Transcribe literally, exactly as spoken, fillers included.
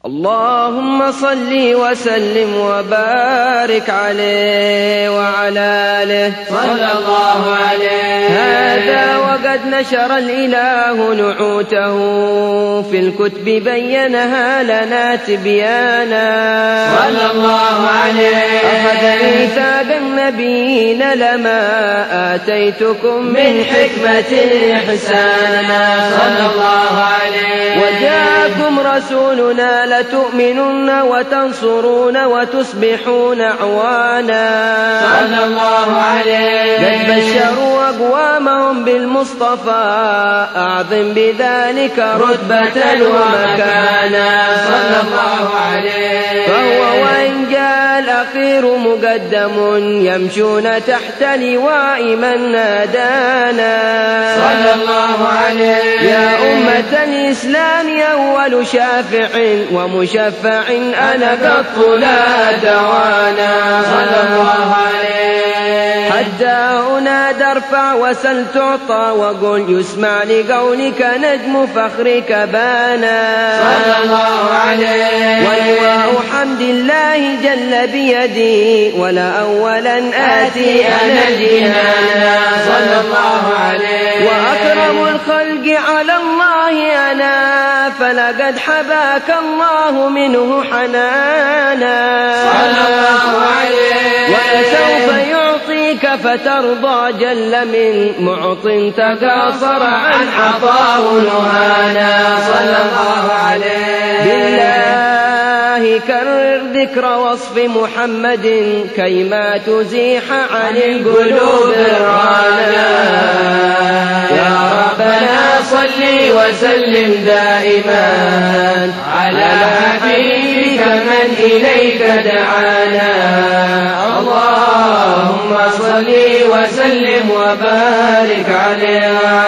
اللهم صل وسلم وبارك عليه وعلى آله صلى الله عليه. هذا وقد نشر الإله نعوته في الكتب بينها لنا تبيانا صلى الله عليه. أخذ ميثاق النبيين لما آتيتكم من حكمة إحسانا صلى الله عليه. وجاءكم رسولنا لتؤمنن وتنصرون وتصبحون أعوانا صلى الله عليه. قد بشروا أقوامهم بالمصطفى أعظم بذلك رتبة ومكانا صلى الله عليه. فهو وإن جاء الأخير مقدم يمشون تحت لواء من نادانا صلى الله عليه. يا أمة الإسلام أول شافع ومشفع أنا قط لا دوانا صلى الله عليه. حتى أنادى ارفع وسل تعطى وقل يسمع لقولك نجم فخرك بانا صلى الله عليه. ولواء حمد الله جل بيدي ولا أولا آتي أنا الجنانا صلى الله عليه. وأكرم الخلق على الله أنا فلقد حباك الله منه حنانا صلى الله عليه. ولسوف يعطيك فترضى جل من معط تقاصر عن عطاه نهانا صلى الله عليه. بالله كرر ذكر وصف محمد كيما تزيح عن القلوب الرانا يا ربنا صل وسلم دائما على حبيبك من إليك دعانا. اللهم صل وسلم وبارك عليه.